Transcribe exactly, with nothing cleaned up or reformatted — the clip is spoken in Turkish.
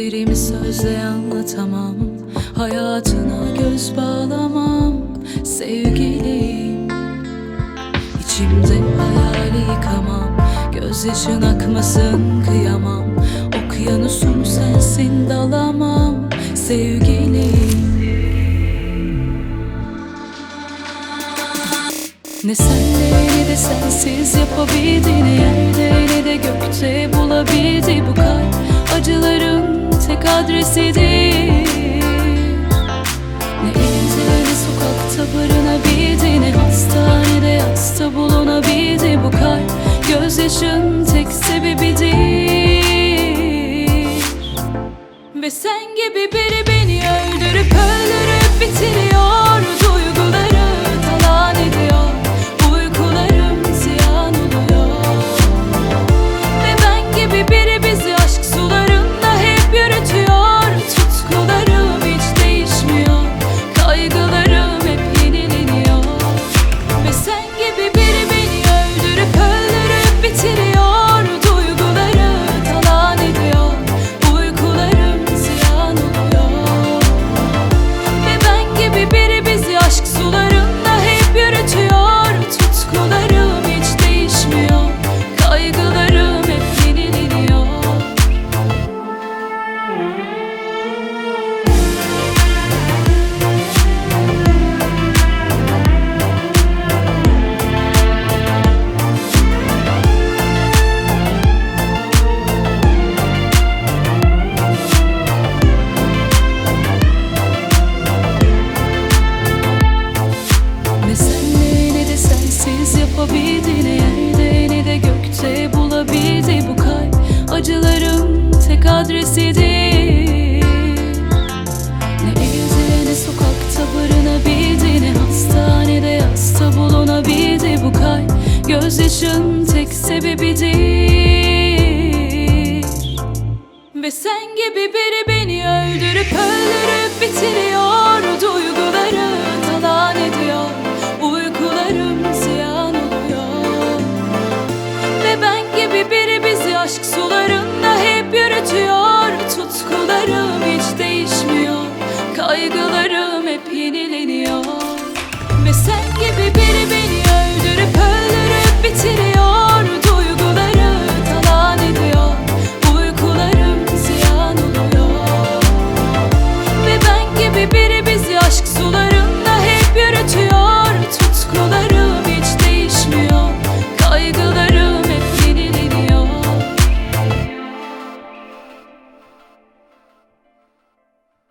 Kaderimi sözle anlatamam, hayatına göz bağlamam sevgilim. İçimde hayali yıkamam, gözyaşın akmasın kıyamam. Okyanusum sensin dalamam sevgilim. Ne senle ne de sensiz yapabildi, ne yerde ne de gökte bulabildi bu kalp. Acıların tek adresidir. Ne evde ne sokakta barınabildi, ne hastanede yasta bulunabildi bu kalp. Gözyaşın tek sebebidir. Ve sen gibi biri beni öldürüp öldürüp bitiriyor. Duyguları talan ediyor, uykularım ziyan oluyor. Ve ben gibi biri bizi aşk sularında hep yürütüyor. Tutkularım hiç değişmiyor, kaygılarım hep yenileniyor. Ve sen gibi biri beni öldürüp öldürüp bitiriyor. Duyguları talan ediyor, uykularım ziyan oluyor. Ve ben gibi biri bizi aşk sularında hep yürütüyor. Tutkularım hiç değişmiyor, kaygılarım hep yenileniyor. Ne senle ne de sensiz yapabildi, ne yerde ne de gökte bulabildi bu kalp. Acılarım tek adresidir. Ne evde ne sokakta barınabildi, ne hastanede yasta bulunabildi bu kalp. Gözyaşın tek sebebidir. Ve sen gibi biri beni öldürdü.